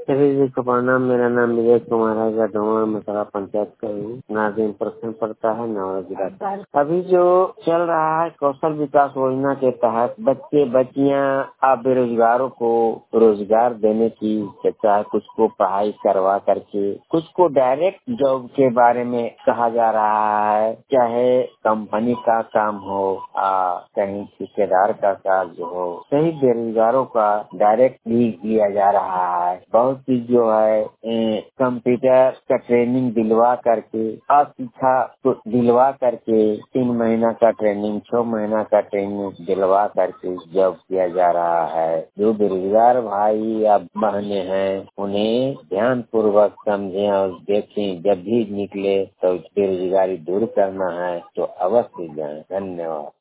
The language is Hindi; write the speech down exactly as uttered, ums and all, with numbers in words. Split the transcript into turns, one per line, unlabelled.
सभी जी को प्रणाम। मेरा नाम विजय कुमार है, गढ़वा मसरा पंचायत का हूँ। नाजिम प्रश्न पड़ता है नौ जिला का। अभी जो चल रहा है कौशल विकास योजना के तहत बच्चे बच्चियां अब बेरोजगारों को रोजगार देने की, चाहे कुछ को पढ़ाई करवा करके, कुछ को डायरेक्ट जॉब के बारे में कहा जा रहा है। चाहे कंपनी का काम हो, आ, कहीं ठेकेदार का कार्य हो, सही बेरोजगारों का डायरेक्ट भी लिया जा रहा है। बहुत चीज जो है कंप्यूटर का ट्रेनिंग दिलवा करके, अशिक्षा तो दिलवा करके, तीन महीना का ट्रेनिंग, छह महीना का ट्रेनिंग दिलवा करके जॉब किया जा रहा है। जो बेरोजगार भाई या बहने हैं उन्हें ध्यान पूर्वक समझें और देखें, जब भी निकले तो बेरोजगारी दूर करना है तो अवश्य जाएं। धन्यवाद।